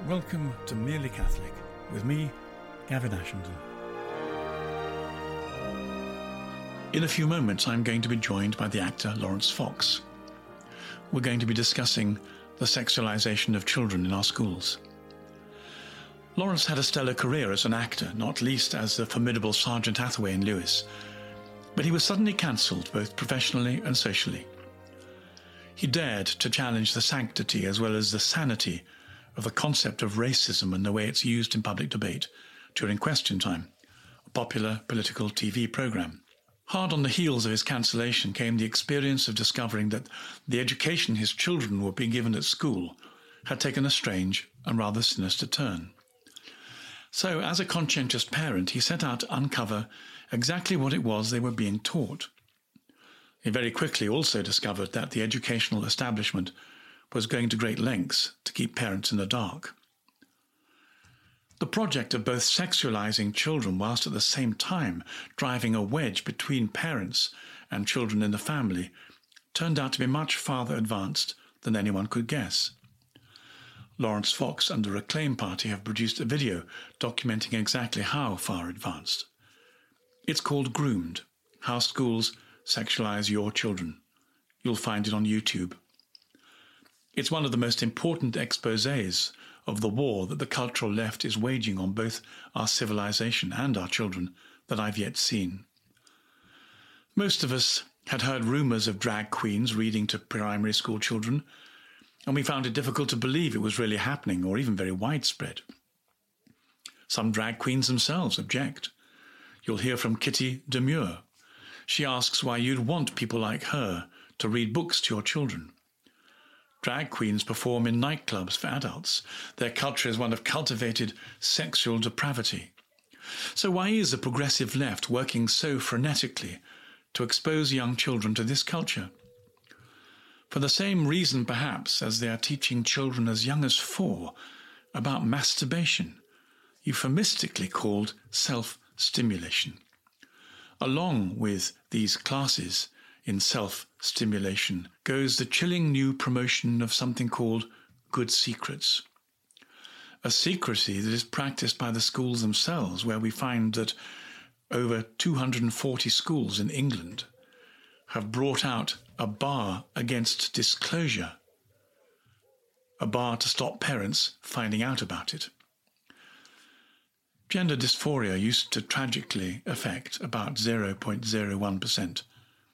Welcome to Merely Catholic with me, Gavin Ashenden. In a few moments, I'm going to be joined by the actor Laurence Fox. We're going to be discussing the sexualization of children in our schools. Laurence had a stellar career as an actor, not least as the formidable Sergeant Hathaway in Lewis, but he was suddenly cancelled both professionally and socially. He dared to challenge the sanctity as well as the sanity of the concept of racism and the way it's used in public debate during Question Time, a popular political TV programme. Hard on the heels of his cancellation came the experience of discovering that the education his children were being given at school had taken a strange and rather sinister turn. So, as a conscientious parent, he set out to uncover exactly what it was they were being taught. He very quickly also discovered that the educational establishment was going to great lengths to keep parents in the dark. The project of both sexualizing children whilst at the same time driving a wedge between parents and children in the family turned out to be much farther advanced than anyone could guess. Laurence Fox and the Reclaim Party have produced a video documenting exactly how far advanced. It's called Groomed: How Schools Sexualize Your Children. You'll find it on YouTube. It's one of the most important exposés of the war that the cultural left is waging on both our civilization and our children that I've yet seen. Most of us had heard rumours of drag queens reading to primary school children, and we found it difficult to believe it was really happening or even very widespread. Some drag queens themselves object. You'll hear from Kitty Demure. She asks why you'd want people like her to read books to your children. Drag queens perform in nightclubs for adults. Their culture is one of cultivated sexual depravity. So why is the progressive left working so frenetically to expose young children to this culture? For the same reason, perhaps, as they are teaching children as young as 4 about masturbation, euphemistically called self-stimulation. Along with these classes in self-stimulation goes the chilling new promotion of something called good secrets. A secrecy that is practiced by the schools themselves, where we find that over 240 schools in England have brought out a bar against disclosure, a bar to stop parents finding out about it. Gender dysphoria used to tragically affect about 0.01%.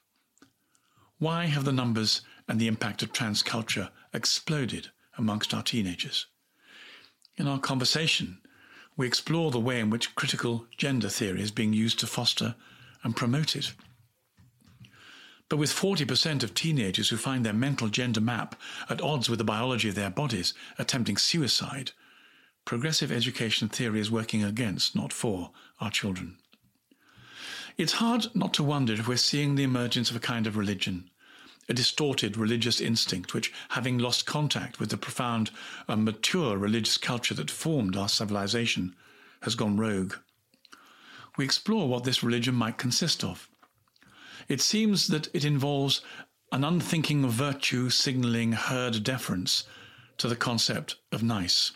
Why have the numbers and the impact of trans culture exploded amongst our teenagers? In our conversation, we explore the way in which critical gender theory is being used to foster and promote it. But with 40% of teenagers who find their mental gender map at odds with the biology of their bodies attempting suicide, progressive education theory is working against, not for, our children. It's hard not to wonder if we're seeing the emergence of a kind of religion, a distorted religious instinct which, having lost contact with the profound and mature religious culture that formed our civilization, has gone rogue. We explore what this religion might consist of. It seems that it involves an unthinking virtue signalling herd deference to the concept of nice.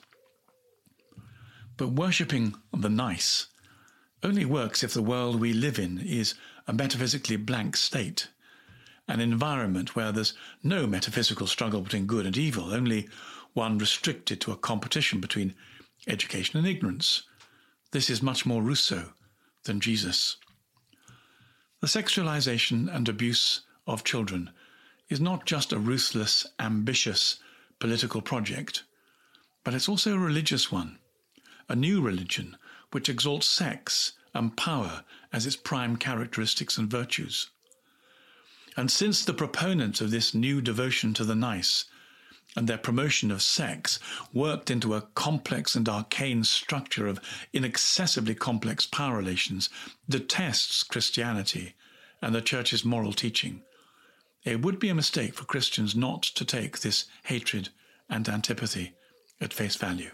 But worshipping the nice only works if the world we live in is a metaphysically blank state, an environment where there's no metaphysical struggle between good and evil, only one restricted to a competition between education and ignorance. This is much more Rousseau than Jesus. The sexualization and abuse of children is not just a ruthless, ambitious political project, but it's also a religious one, a new religion which exalts sex and power as its prime characteristics and virtues. And since the proponents of this new devotion to the nice and their promotion of sex worked into a complex and arcane structure of inaccessibly complex power relations, detests Christianity and the Church's moral teaching, it would be a mistake for Christians not to take this hatred and antipathy at face value.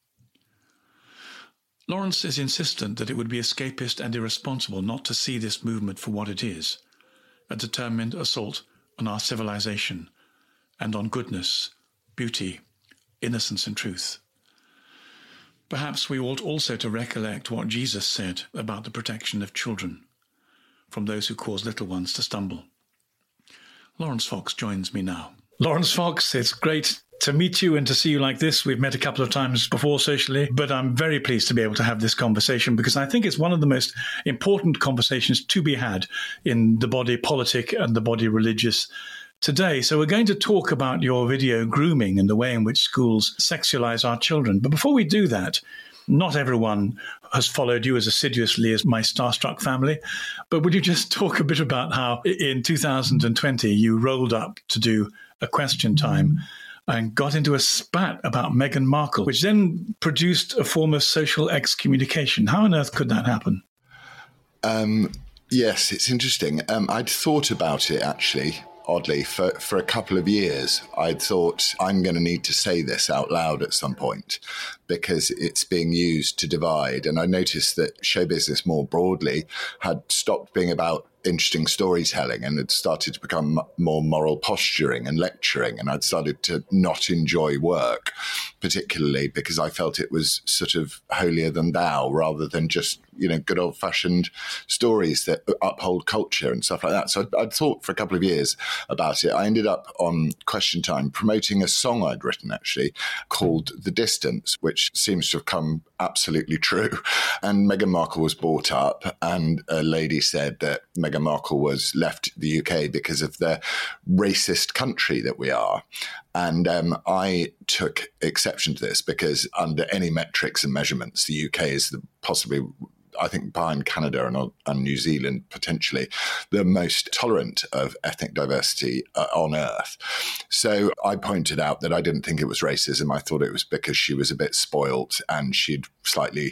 Laurence is insistent that it would be escapist and irresponsible not to see this movement for what it is, a determined assault on our civilization and on goodness, beauty, innocence and truth. Perhaps we ought also to recollect what Jesus said about the protection of children from those who cause little ones to stumble. Laurence Fox joins me now. Laurence Fox, it's great to meet you and to see you like this. We've met a couple of times before socially, but I'm very pleased to be able to have this conversation because I think it's one of the most important conversations to be had in the body politic and the body religious today. So we're going to talk about your video Grooming and the way in which schools sexualize our children. But before we do that, not everyone has followed you as assiduously as my starstruck family, but would you just talk a bit about how in 2020 you rolled up to do a question time and got into a spat about Meghan Markle, which then produced a form of social excommunication. How on earth could that happen? Yes, it's interesting. I'd thought about it, actually, oddly, for a couple of years. I'd thought, I'm going to need to say this out loud at some point because it's being used to divide. And I noticed that show business more broadly had stopped being about interesting storytelling and had started to become more moral posturing and lecturing. And I'd started to not enjoy work, particularly because I felt it was sort of holier than thou rather than just, good old fashioned stories that uphold culture and stuff like that. So I'd thought for a couple of years about it. I ended up on Question Time promoting a song I'd written actually called The Distance, which seems to have come absolutely true. And Meghan Markle was brought up and a lady said that Meghan Markle was left the UK because of the racist country that we are. And I took exception to this because under any metrics and measurements, the UK is possibly, I think, behind Canada and New Zealand, potentially, the most tolerant of ethnic diversity on earth. So I pointed out that I didn't think it was racism. I thought it was because she was a bit spoilt and she'd slightly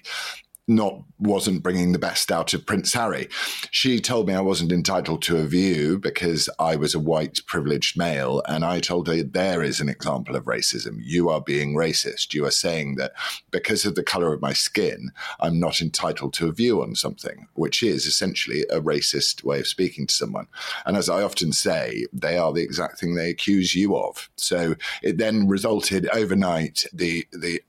wasn't bringing the best out of Prince Harry. She told me I wasn't entitled to a view because I was a white privileged male. And I told her, there is an example of racism. You are being racist. You are saying that because of the color of my skin, I'm not entitled to a view on something, which is essentially a racist way of speaking to someone. And as I often say, they are the exact thing they accuse you of. So it then resulted overnight, the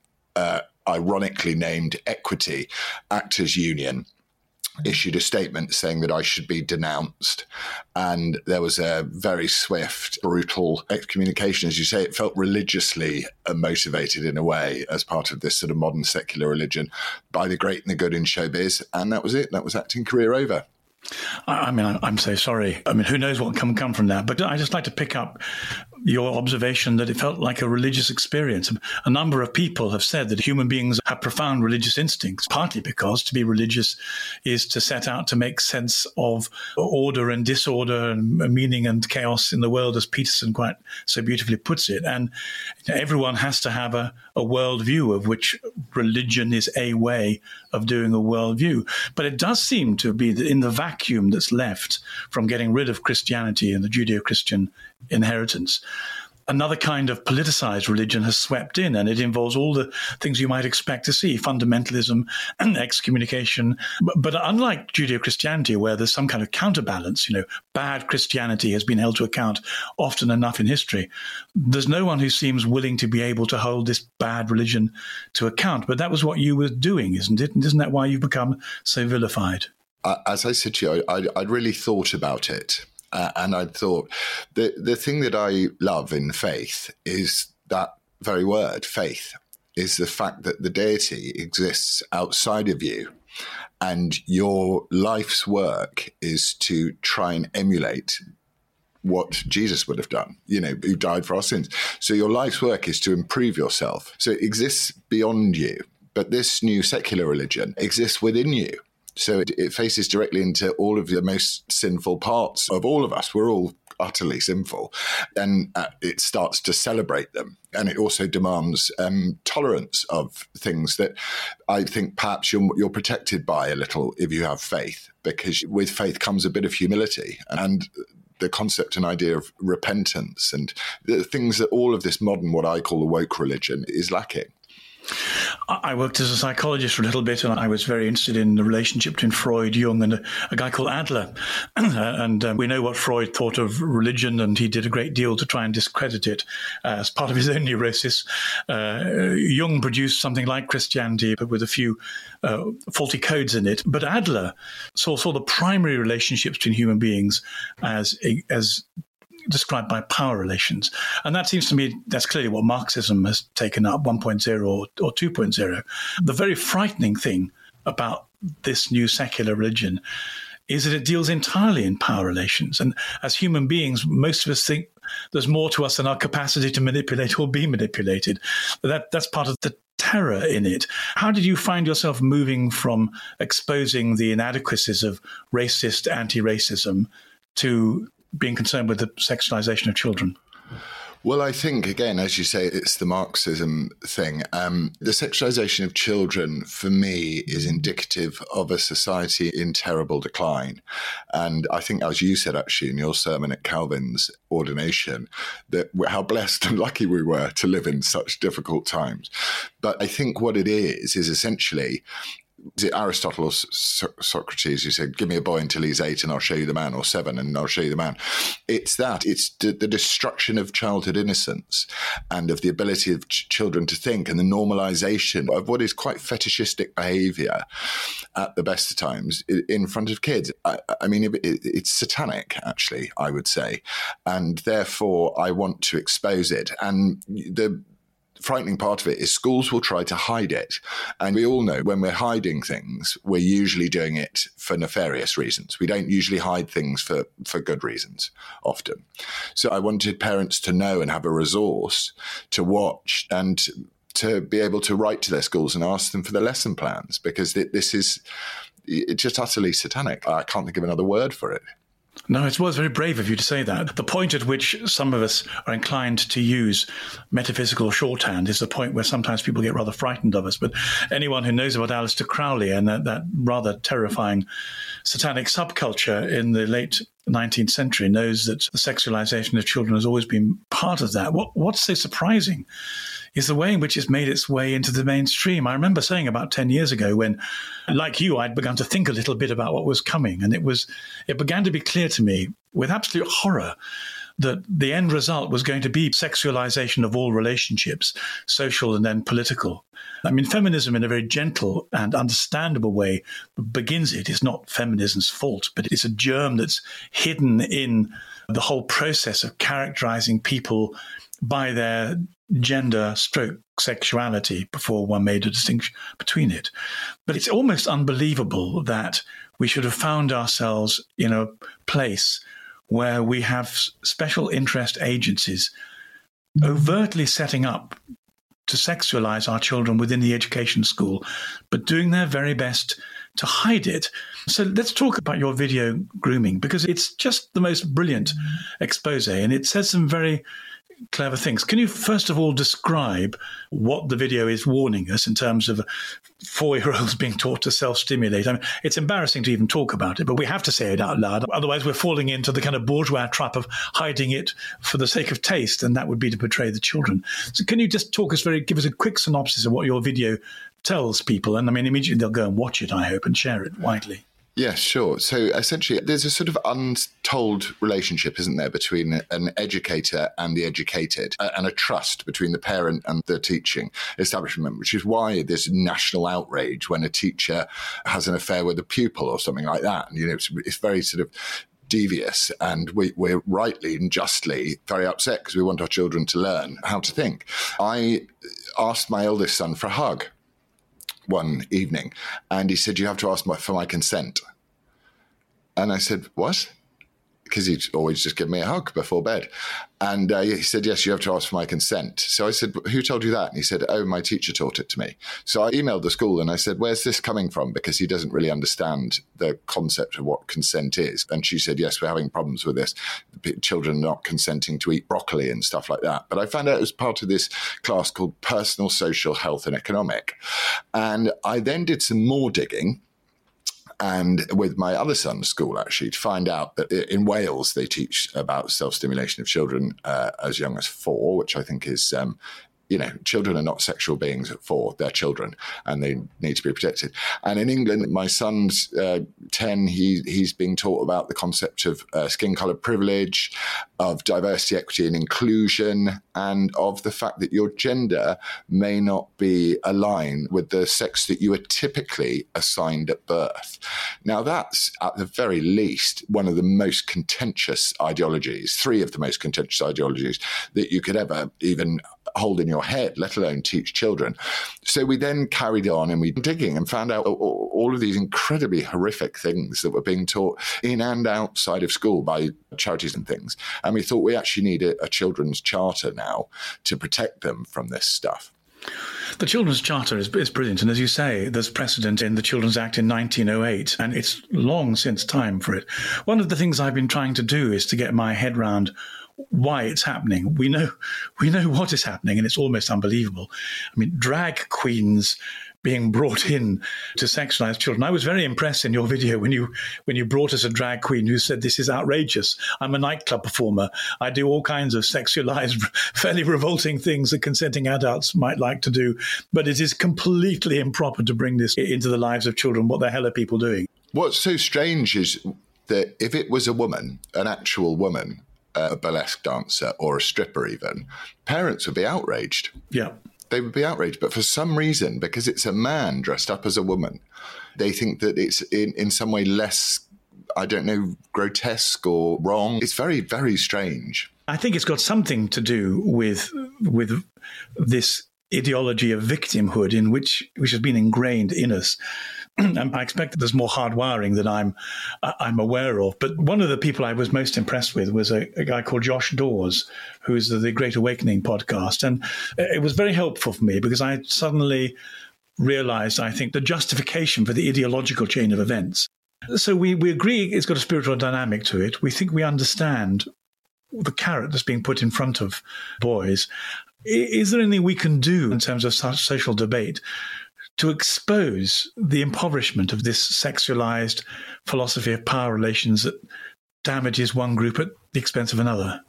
ironically named Equity Actors Union issued a statement saying that I should be denounced. And there was a very swift, brutal excommunication. As you say, it felt religiously motivated in a way as part of this sort of modern secular religion by the great and the good in showbiz. And that was it. That was acting career over. I mean, I'm so sorry. I mean, who knows what can come from that? But I just like to pick up your observation that it felt like a religious experience. A number of people have said that human beings have profound religious instincts, partly because to be religious is to set out to make sense of order and disorder and meaning and chaos in the world, as Peterson quite so beautifully puts it. And everyone has to have a worldview, of which religion is a way of doing a worldview. But it does seem to be that in the vacuum that's left from getting rid of Christianity and the Judeo-Christian inheritance, another kind of politicized religion has swept in, and it involves all the things you might expect to see, fundamentalism and excommunication. But unlike Judeo-Christianity, where there's some kind of counterbalance, bad Christianity has been held to account often enough in history, there's no one who seems willing to be able to hold this bad religion to account. But that was what you were doing, isn't it? And isn't that why you've become so vilified? As I said to you, I'd really thought about it. And I thought the thing that I love in faith is that very word, faith, is the fact that the deity exists outside of you. And your life's work is to try and emulate what Jesus would have done, who died for our sins. So your life's work is to improve yourself. So it exists beyond you. But this new secular religion exists within you. So it faces directly into all of the most sinful parts of all of us. We're all utterly sinful. And it starts to celebrate them. And it also demands tolerance of things that I think perhaps you're protected by a little if you have faith, because with faith comes a bit of humility and the concept and idea of repentance and the things that all of this modern, what I call the woke religion, is lacking. I worked as a psychologist for a little bit, and I was very interested in the relationship between Freud, Jung, and a guy called Adler. And we know what Freud thought of religion, and he did a great deal to try and discredit it as part of his own neurosis. Jung produced something like Christianity, but with a few faulty codes in it. But Adler saw the primary relationships between human beings as described by power relations. And that seems to me, that's clearly what Marxism has taken up, 1.0 or 2.0. The very frightening thing about this new secular religion is that it deals entirely in power relations. And as human beings, most of us think there's more to us than our capacity to manipulate or be manipulated. That's part of the terror in it. How did you find yourself moving from exposing the inadequacies of racist anti-racism to being concerned with the sexualization of children? Well, I think, again, as you say, it's the Marxism thing. The sexualization of children, for me, is indicative of a society in terrible decline. And I think, as you said, actually, in your sermon at Calvin's ordination, that how blessed and lucky we were to live in such difficult times. But I think what it is essentially, is it Aristotle or Socrates who said, give me a boy until he's 8 and I'll show you the man, or 7 and I'll show you the man. It's that. It's the destruction of childhood innocence and of the ability of children to think, and the normalization of what is quite fetishistic behavior at the best of times in front of kids. I mean, it's satanic, actually, I would say. And therefore, I want to expose it. And the frightening part of it is schools will try to hide it. And we all know when we're hiding things, we're usually doing it for nefarious reasons. We don't usually hide things for good reasons often. So I wanted parents to know and have a resource to watch and to be able to write to their schools and ask them for the lesson plans, because this is just utterly satanic. I can't think of another word for it. No, it was very brave of you to say that. The point at which some of us are inclined to use metaphysical shorthand is the point where sometimes people get rather frightened of us. But anyone who knows about Aleister Crowley and that rather terrifying satanic subculture in the late 19th century knows that the sexualization of children has always been part of that. What's so surprising is the way in which it's made its way into the mainstream. I remember saying about 10 years ago when, like you, I'd begun to think a little bit about what was coming. And it began to be clear to me with absolute horror that the end result was going to be sexualization of all relationships, social and then political. I mean, feminism in a very gentle and understandable way begins it. It's not feminism's fault, but it's a germ that's hidden in the whole process of characterizing people by their gender stroke sexuality before one made a distinction between it. But it's almost unbelievable that we should have found ourselves in a place where we have special interest agencies overtly setting up to sexualize our children within the education school, but doing their very best to hide it. So let's talk about your video grooming, because it's just the most brilliant expose, and it says some very clever things. Can you first of all describe what the video is warning us in terms of 4-year-olds being taught to self-stimulate? I mean, it's embarrassing to even talk about it, but we have to say it out loud. Otherwise, we're falling into the kind of bourgeois trap of hiding it for the sake of taste, and that would be to betray the children. So can you just give us a quick synopsis of what your video tells people? And I mean, immediately they'll go and watch it, I hope, and share it widely. Yeah, sure. So essentially, there's a sort of untold relationship, isn't there, between an educator and the educated, and a trust between the parent and the teaching establishment, which is why there's national outrage when a teacher has an affair with a pupil or something like that. And, it's very sort of devious, and we're rightly and justly very upset because we want our children to learn how to think. I asked my eldest son for a hug one evening, and he said, you have to ask for my consent. And I said, what? Because he'd always just give me a hug before bed. And he said, yes, you have to ask for my consent. So I said, who told you that? And he said, oh, my teacher taught it to me. So I emailed the school and I said, where's this coming from? Because he doesn't really understand the concept of what consent is. And she said, yes, we're having problems with this. Children not consenting to eat broccoli and stuff like that. But I found out it was part of this class called Personal, Social, Health and Economic. And I then did some more digging, and with my other son's school, actually, to find out that in Wales, they teach about self-stimulation of children as young as 4, which I think is children are not sexual beings at 4. They're children and they need to be protected. And in England, my son's 10. He's being taught about the concept of skin colour privilege, of diversity, equity and inclusion, and of the fact that your gender may not be aligned with the sex that you are typically assigned at birth. Now, that's at the very least one of the most contentious ideologies, 3 of the most contentious ideologies that you could ever even hold in your head, let alone teach children. So we then carried on and we were digging and found out all of these incredibly horrific things that were being taught in and outside of school by charities and things. And we thought we actually need a children's charter now to protect them from this stuff. The Children's Charter is brilliant. And as you say, there's precedent in the Children's Act in 1908, and it's long since time for it. One of the things I've been trying to do is to get my head around why it's happening. We know what is happening, and it's almost unbelievable. I mean, drag queens being brought in to sexualize children. I was very impressed in your video when you brought us a drag queen who said, "This is outrageous. I'm a nightclub performer. I do all kinds of sexualized, fairly revolting things that consenting adults might like to do, but it is completely improper to bring this into the lives of children. What the hell are people doing?" What's so strange is that if it was a woman, an actual woman, a burlesque dancer or a stripper even, parents would be outraged. Yeah. They would be outraged. But for some reason, because it's a man dressed up as a woman, they think that it's in some way less, I don't know, grotesque or wrong. It's very, very strange. I think it's got something to do with this ideology of victimhood which has been ingrained in us. And I expect that there's more hardwiring than I'm aware of. But one of the people I was most impressed with was a guy called Josh Dawes, who's the Great Awakening podcast. And it was very helpful for me because I suddenly realized, I think, the justification for the ideological chain of events. So we agree it's got a spiritual dynamic to it. We think we understand the carrot that's being put in front of boys. Is there anything we can do in terms of social debate to expose the impoverishment of this sexualized philosophy of power relations that damages one group at the expense of another?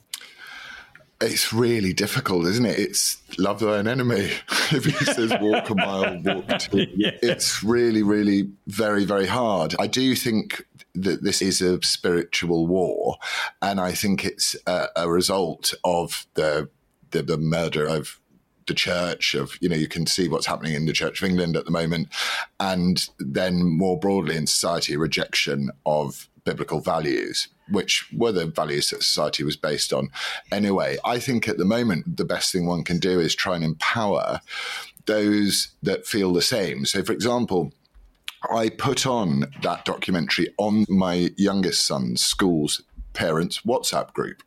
It's really difficult, isn't it? It's love thine enemy. If he says walk a mile, walk 2. Yeah. It's really, really very, very hard. I do think that this is a spiritual war, and I think it's a result of the murder of the church, of, you can see what's happening in the Church of England at the moment, and then more broadly in society, a rejection of biblical values, which were the values that society was based on. Anyway, I think at the moment, the best thing one can do is try and empower those that feel the same. So, for example, I put on that documentary on my youngest son's school's parents' WhatsApp group.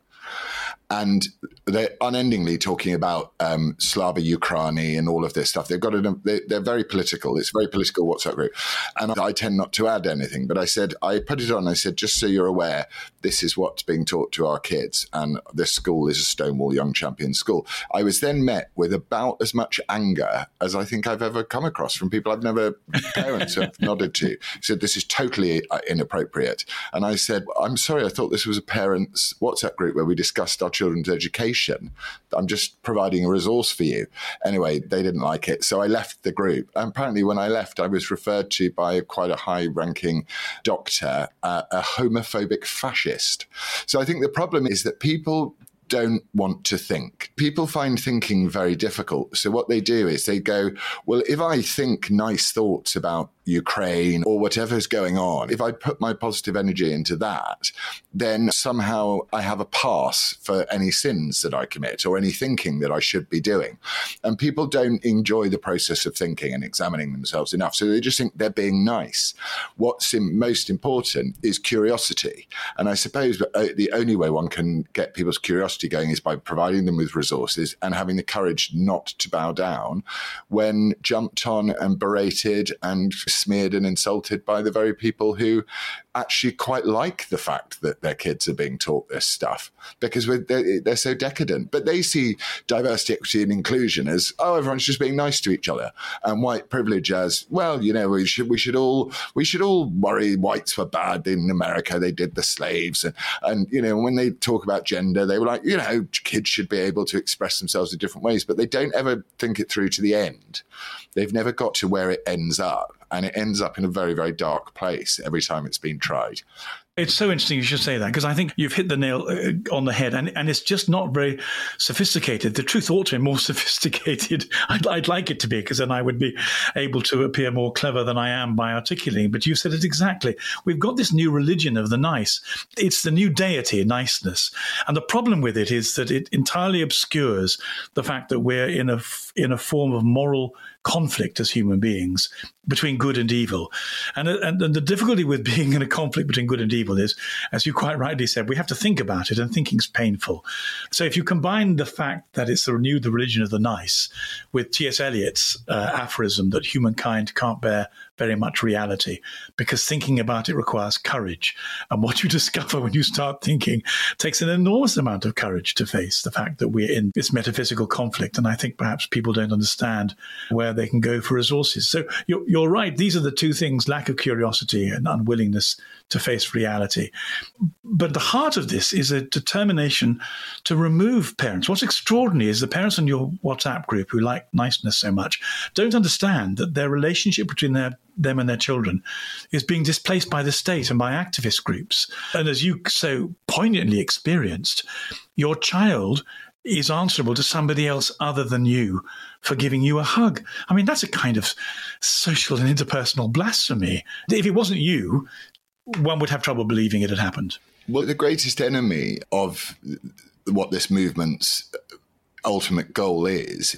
And they're unendingly talking about Slava Ukraini and all of this stuff. They're very political. It's a very political WhatsApp group. And I tend not to add anything. But I put it on. I said, just so you're aware, this is what's being taught to our kids. And this school is a Stonewall Young Champions school. I was then met with about as much anger as I think I've ever come across from people parents have nodded to. Said, this is totally inappropriate. And I said, I'm sorry, I thought this was a parents' WhatsApp group where we discussed our children's education. I'm just providing a resource for you. Anyway, they didn't like it. So I left the group. And apparently when I left, I was referred to by quite a high-ranking doctor, a homophobic fascist. So I think the problem is that people don't want to think. People find thinking very difficult. So what they do is they go, well, if I think nice thoughts about Ukraine or whatever's going on, if I put my positive energy into that, then somehow I have a pass for any sins that I commit or any thinking that I should be doing. And people don't enjoy the process of thinking and examining themselves enough. So they just think they're being nice. What's most important is curiosity. And I suppose the only way one can get people's curiosity going is by providing them with resources and having the courage not to bow down when jumped on and berated and smeared and insulted by the very people who actually quite like the fact that their kids are being taught this stuff, because they're so decadent. But they see diversity, equity and inclusion as, oh, everyone's just being nice to each other, and white privilege as, well, we should all worry whites were bad in America, they did the slaves, and when they talk about gender, they were like, kids should be able to express themselves in different ways, but they don't ever think it through to the end. They've never got to where it ends up, and it ends up in a very, very dark place every time it's been tried. It's so interesting you should say that, because I think you've hit the nail on the head, and it's just not very sophisticated. The truth ought to be more sophisticated. I'd like it to be, because then I would be able to appear more clever than I am by articulating. But you said it exactly. We've got this new religion of the nice. It's the new deity, niceness. And the problem with it is that it entirely obscures the fact that we're in a form of moral conflict as human beings between good and evil. And the difficulty with being in a conflict between good and evil is, as you quite rightly said, we have to think about it, and thinking's painful. So if you combine the fact that it's the religion of the nice with T.S. Eliot's aphorism that humankind can't bear very much reality, because thinking about it requires courage. And what you discover when you start thinking takes an enormous amount of courage to face the fact that we're in this metaphysical conflict. And I think perhaps people don't understand where they can go for resources. So you're right. These are the two things: lack of curiosity and unwillingness to face reality. But the heart of this is a determination to remove parents. What's extraordinary is the parents in your WhatsApp group who like niceness so much don't understand that their relationship between them and their children is being displaced by the state and by activist groups. And as you so poignantly experienced, your child is answerable to somebody else other than you for giving you a hug. I mean, that's a kind of social and interpersonal blasphemy. If it wasn't you, one would have trouble believing it had happened. Well, the greatest enemy of what this movement's ultimate goal is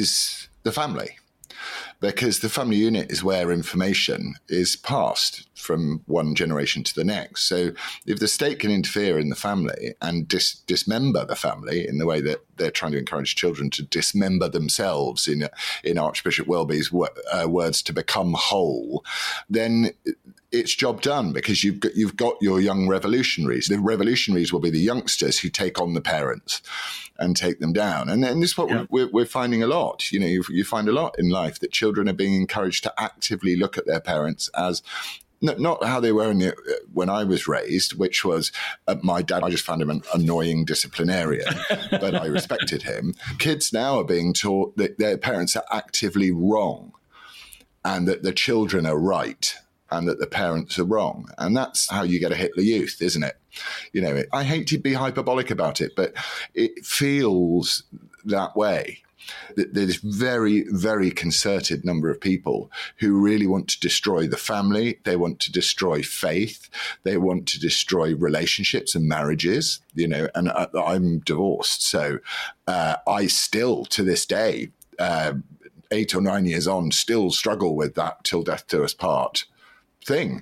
the family. Because the family unit is where information is passed from one generation to the next. So if the state can interfere in the family and dismember the family in the way that they're trying to encourage children to dismember themselves, in Archbishop Welby's words, to become whole, then it's job done, because you've got your young revolutionaries. The revolutionaries will be the youngsters who take on the parents and take them down. And this is what we're finding a lot. You find a lot in life that children are being encouraged to actively look at their parents as not how they were when I was raised, which was my dad. I just found him an annoying disciplinarian, but I respected him. Kids now are being taught that their parents are actively wrong and that the children are right, and that the parents are wrong. And that's how you get a Hitler Youth, isn't it? I hate to be hyperbolic about it, but it feels that way. There's very, very concerted number of people who really want to destroy the family. They want to destroy faith. They want to destroy relationships and marriages, and I'm divorced. So I still, to this day, 8 or 9 years on, still struggle with that till death do us part thing.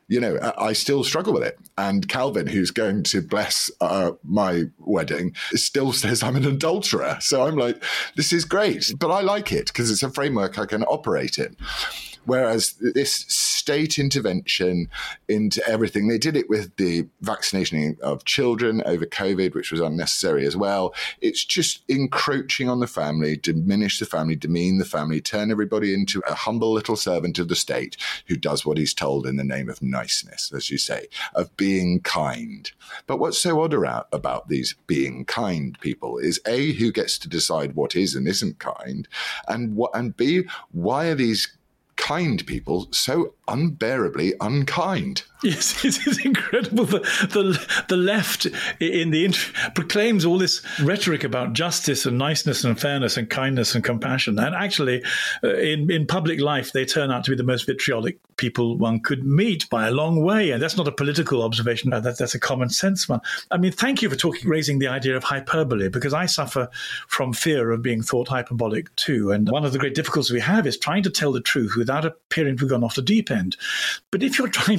I still struggle with it. And Calvin, who's going to bless my wedding, still says I'm an adulterer. So I'm like, this is great. But I like it because it's a framework I can operate in. Whereas this state intervention into everything, they did it with the vaccination of children over COVID, which was unnecessary as well. It's just encroaching on the family, diminish the family, demean the family, turn everybody into a humble little servant of the state who does what he's told in the name of niceness, as you say, of being kind. But what's so odd about these being kind people is A, who gets to decide what is and isn't kind, and B, why are these kind people so unbearably unkind? Yes, it is incredible. The left in the proclaims all this rhetoric about justice and niceness and fairness and kindness and compassion. And actually, in public life, they turn out to be the most vitriolic people one could meet by a long way. And that's not a political observation. That's a common sense one. I mean, thank you for raising the idea of hyperbole, because I suffer from fear of being thought hyperbolic too. And one of the great difficulties we have is trying to tell the truth without appearing to have gone off the deep end. But if you're trying to raise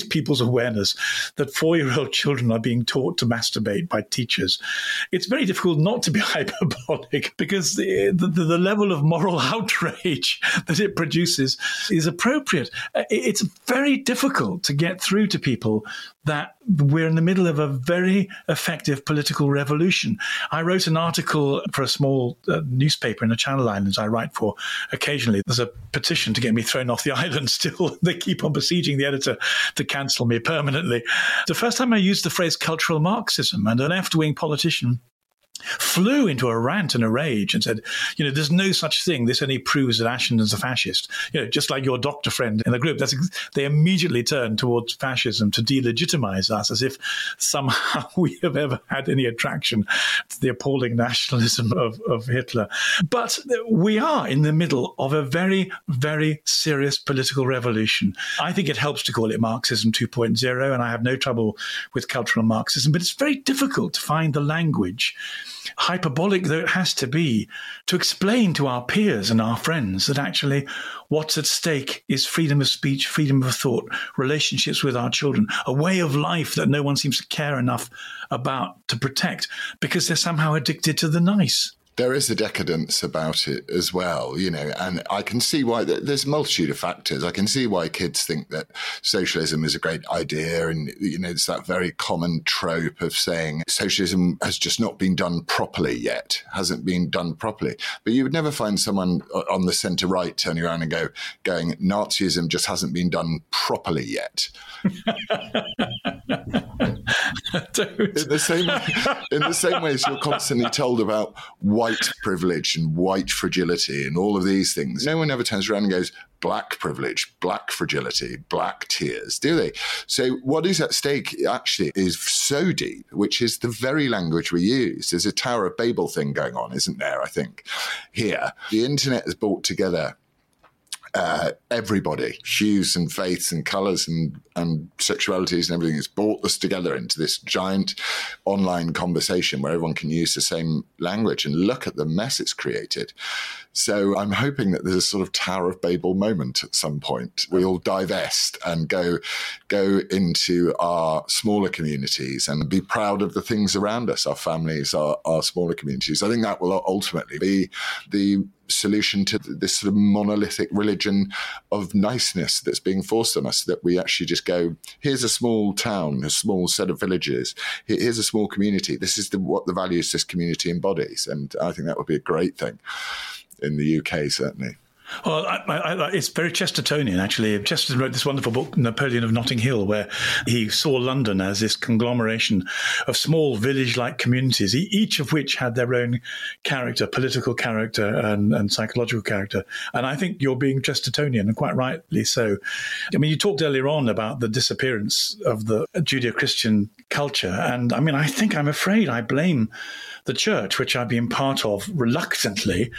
people's awareness that 4-year-old children are being taught to masturbate by teachers, it's very difficult not to be hyperbolic, because the level of moral outrage that it produces is appropriate. It's very difficult to get through to people that we're in the middle of a very effective political revolution. I wrote an article for a small newspaper in the Channel Islands I write for occasionally. There's a petition to get me thrown off the island still. They keep on besieging the editor to cancel me permanently. The first time I used the phrase cultural Marxism, and a left-wing politician flew into a rant and a rage and said, there's no such thing. This only proves that Ashton is a fascist. Just like your doctor friend in the group. They immediately turned towards fascism to delegitimize us, as if somehow we have ever had any attraction to the appalling nationalism of Hitler. But we are in the middle of a very, very serious political revolution. I think it helps to call it Marxism 2.0, and I have no trouble with cultural Marxism, but it's very difficult to find the language, hyperbolic though it has to be, to explain to our peers and our friends that actually what's at stake is freedom of speech, freedom of thought, relationships with our children, a way of life that no one seems to care enough about to protect because they're somehow addicted to the nice. There is a decadence about it as well, and I can see why there's a multitude of factors. I can see why kids think that socialism is a great idea. And, it's that very common trope of saying socialism has just not been done properly yet, hasn't been done properly. But you would never find someone on the centre right turning around and going, Nazism just hasn't been done properly yet. In the same way as you're constantly told about white privilege and white fragility and all of these things, no one ever turns around and goes, black privilege, black fragility, black tears, do they? So what is at stake actually is so deep, which is the very language we use. There's a Tower of Babel thing going on, isn't there, I think, here. The internet has brought together everybody, hues and faiths and colours and sexualities and everything has brought us together into this giant online conversation where everyone can use the same language, and look at the mess it's created. So I'm hoping that there's a sort of Tower of Babel moment at some point. We all divest and go into our smaller communities and be proud of the things around us, our families, our smaller communities. I think that will ultimately be the solution to this sort of monolithic religion of niceness that's being forced on us, that we actually just go, here's a small town, a small set of villages, here's a small community, this is what the values this community embodies. And I think that would be a great thing in the UK, certainly. Well, it's very Chestertonian, actually. Chesterton wrote this wonderful book, Napoleon of Notting Hill, where he saw London as this conglomeration of small village-like communities, each of which had their own character, political character and psychological character. And I think you're being Chestertonian, and quite rightly so. I mean, you talked earlier on about the disappearance of the Judeo-Christian culture. And I mean, I'm afraid I blame the church, which I've been part of reluctantly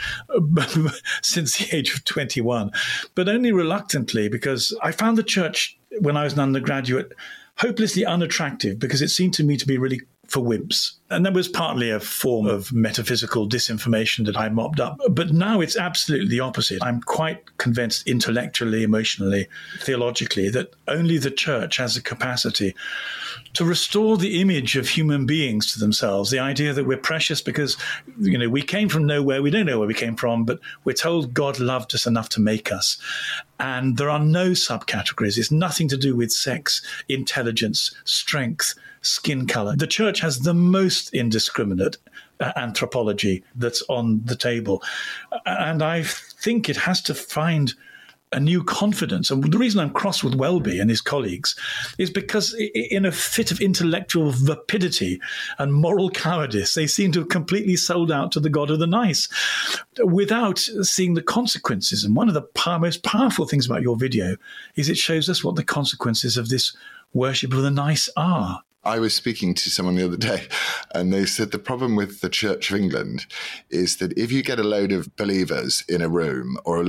since the age of 21, but only reluctantly because I found the church, when I was an undergraduate, hopelessly unattractive because it seemed to me to be really for wimps. And that was partly a form of metaphysical disinformation that I mopped up. But now it's absolutely the opposite. I'm quite convinced intellectually, emotionally, theologically, that only the church has the capacity to restore the image of human beings to themselves, the idea that we're precious because, we came from nowhere, we don't know where we came from, but we're told God loved us enough to make us. And there are no subcategories. It's nothing to do with sex, intelligence, strength, skin color. The church has the most indiscriminate anthropology that's on the table. And I think it has to find a new confidence. And the reason I'm cross with Welby and his colleagues is because in a fit of intellectual vapidity and moral cowardice, they seem to have completely sold out to the God of the nice without seeing the consequences. And one of the most powerful things about your video is it shows us what the consequences of this worship of the nice are. I was speaking to someone the other day and they said the problem with the Church of England is that if you get a load of believers in a room or a load of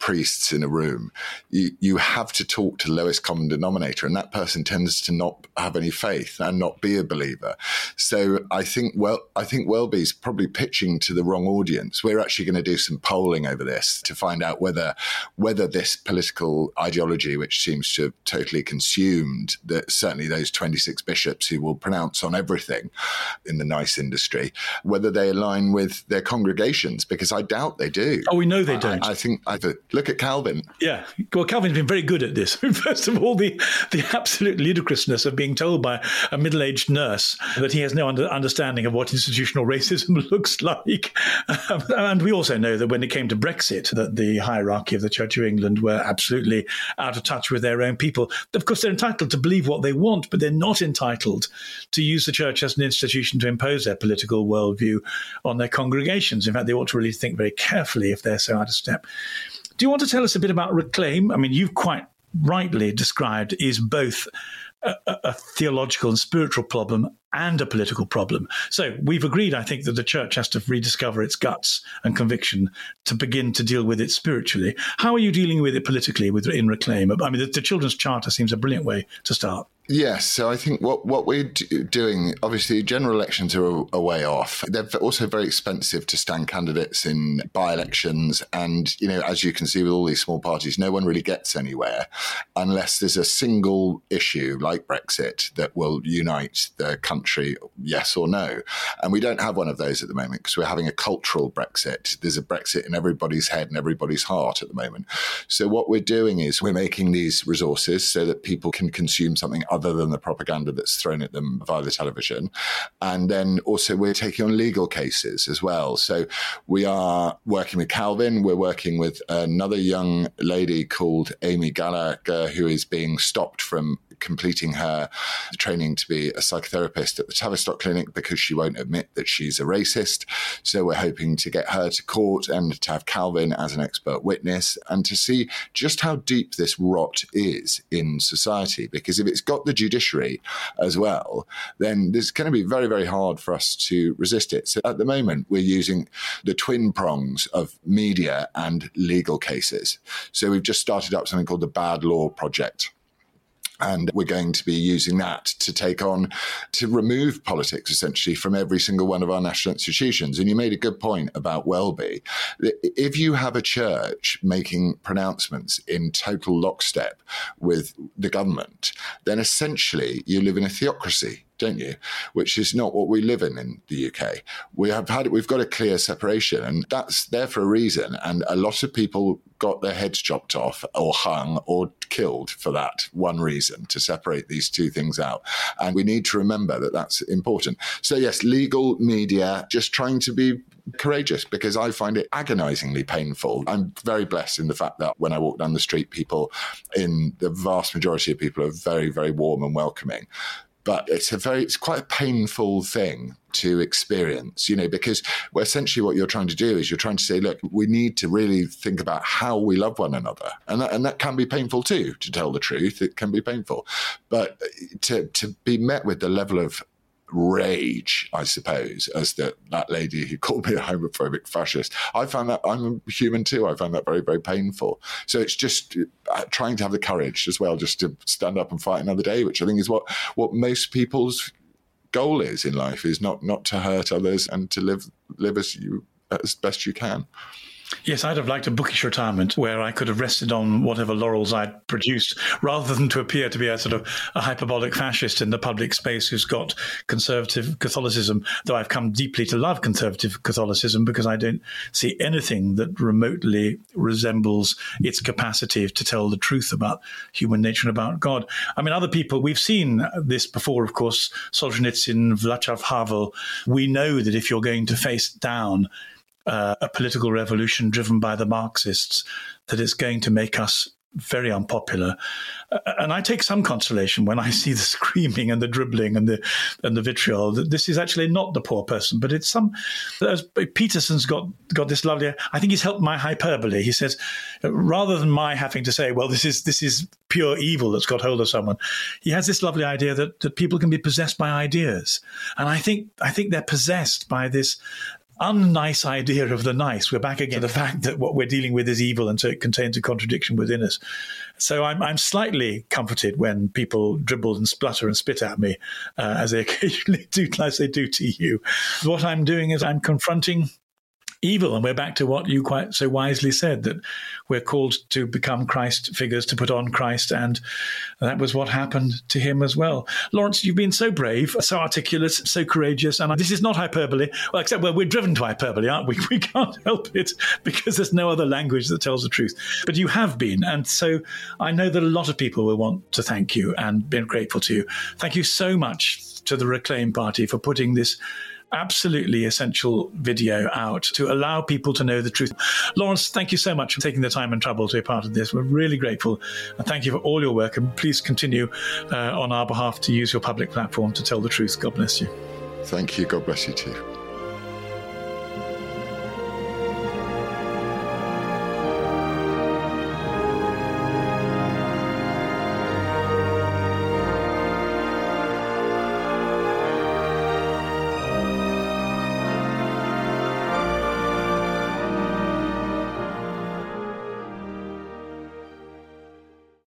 priests in a room, you have to talk to lowest common denominator, and that person tends to not have any faith and not be a believer. So I think Welby's probably pitching to the wrong audience. We're actually going to do some polling over this to find out whether this political ideology, which seems to have totally consumed certainly those 26 bishops who will pronounce on everything in the nice industry, whether they align with their congregations, because I doubt they do. Oh, we know they don't. I think look at Calvin. Yeah. Well, Calvin's been very good at this. First of all, the absolute ludicrousness of being told by a middle-aged nurse that he has no understanding of what institutional racism looks like. And we also know that when it came to Brexit, that the hierarchy of the Church of England were absolutely out of touch with their own people. Of course, they're entitled to believe what they want, but they're not entitled to use the church as an institution to impose their political worldview on their congregations. In fact, they ought to really think very carefully if they're so out of step. Do you want to tell us a bit about Reclaim? I mean, you've quite rightly described is both a theological and spiritual problem and a political problem. So we've agreed, I think, that the church has to rediscover its guts and conviction to begin to deal with it spiritually. How are you dealing with it politically in Reclaim? I mean, the Children's Charter seems a brilliant way to start. Yes, so I think what we're doing, obviously, general elections are a way off. They're also very expensive to stand candidates in by-elections. And, as you can see with all these small parties, no one really gets anywhere unless there's a single issue like Brexit that will unite the country, yes or no. And we don't have one of those at the moment because we're having a cultural Brexit. There's a Brexit in everybody's head and everybody's heart at the moment. So what we're doing is we're making these resources so that people can consume something other than the propaganda that's thrown at them via the television. And then also we're taking on legal cases as well. So we are working with Calvin. We're working with another young lady called Amy Gallagher, who is being stopped from completing her training to be a psychotherapist at the Tavistock Clinic because she won't admit that she's a racist. So we're hoping to get her to court and to have Calvin as an expert witness and to see just how deep this rot is in society. Because if it's got the judiciary as well, then it's going to be very, very hard for us to resist it. So at the moment, we're using the twin prongs of media and legal cases. So we've just started up something called the Bad Law Project. And we're going to be using that to remove politics, essentially, from every single one of our national institutions. And you made a good point about Welby. If you have a church making pronouncements in total lockstep with the government, then essentially you live in a theocracy, don't you? Which is not what we live in the UK. We've got a clear separation, and that's there for a reason. And a lot of people got their heads chopped off or hung or killed for that one reason, to separate these two things out. And we need to remember that that's important. So yes, legal, media, just trying to be courageous, because I find it agonizingly painful. I'm very blessed in the fact that when I walk down the street, the vast majority of people are very, very warm and welcoming. But it's quite a painful thing to experience, because essentially what you're trying to do is you're trying to say, look, we need to really think about how we love one another. And that can be painful too, to tell the truth. It can be painful. But to be met with the level of rage, I suppose, as that lady who called me a homophobic fascist, I found that, I'm human too, I found that very, very painful. So it's just trying to have the courage as well, just to stand up and fight another day, which I think is what most people's goal is in life, is not to hurt others and to live as best you can. Yes, I'd have liked a bookish retirement where I could have rested on whatever laurels I'd produced, rather than to appear to be a sort of a hyperbolic fascist in the public space who's got conservative Catholicism, though I've come deeply to love conservative Catholicism because I don't see anything that remotely resembles its capacity to tell the truth about human nature and about God. I mean, other people, we've seen this before, of course, Solzhenitsyn, Václav Havel. We know that if you're going to face down a political revolution driven by the Marxists, that it's going to make us very unpopular. And I take some consolation when I see the screaming and the dribbling and the vitriol, that this is actually not the poor person, but it's Peterson's got this lovely, I think he's helped my hyperbole. He says, rather than my having to say, well, this is pure evil that's got hold of someone, he has this lovely idea that people can be possessed by ideas. And I think they're possessed by this unnice idea of the nice. We're back again to the fact that what we're dealing with is evil, and so it contains a contradiction within us. So I'm slightly comforted when people dribble and splutter and spit at me, as they occasionally do, as they do to you. What I'm doing is I'm confronting evil, and we're back to what you quite so wisely said, that we're called to become Christ figures, to put on Christ, and that was what happened to him as well. Lawrence, you've been so brave, so articulate, so courageous, and this is not hyperbole, well, except we're driven to hyperbole, aren't we? We can't help it because there's no other language that tells the truth. But you have been, and so I know that a lot of people will want to thank you and be grateful to you. Thank you so much to the Reclaim Party for putting this absolutely essential video out to allow people to know the truth. Lawrence, thank you so much for taking the time and trouble to be a part of this. We're really grateful, and thank you for all your work, and please continue on our behalf to use your public platform to tell the truth. God bless you. Thank you. God bless you too.